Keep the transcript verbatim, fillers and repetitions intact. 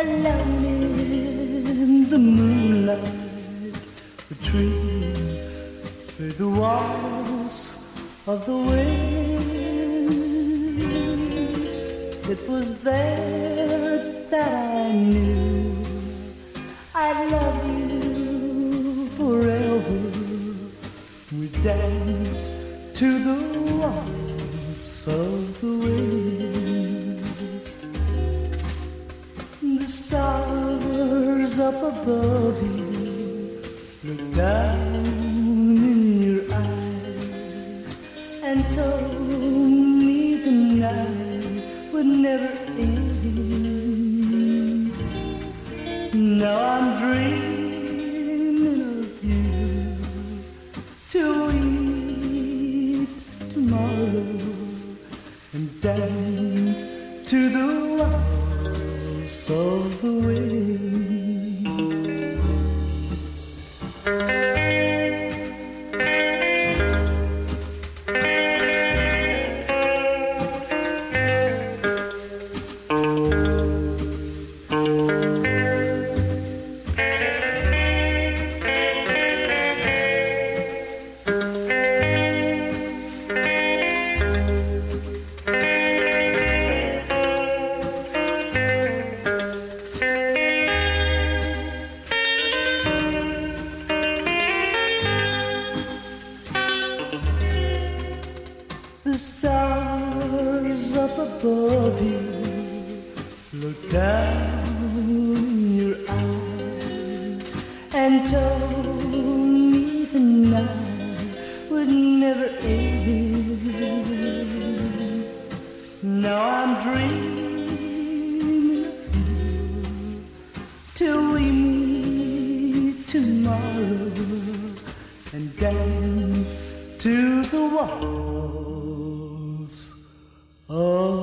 alone in the moonlight, between the walls of the wind. It was there that I knew I'd love you forever. We danced to the waltz of the wind. The stars up above you looked down in your eyes and told me the night would never end. Now I'm dreaming of you till we meet tomorrow and dance to the waltz of the wind. The stars up above you looked down in your eyes and told me the night would never end. Now I'm dreaming of you till we meet tomorrow and dance to the waltz of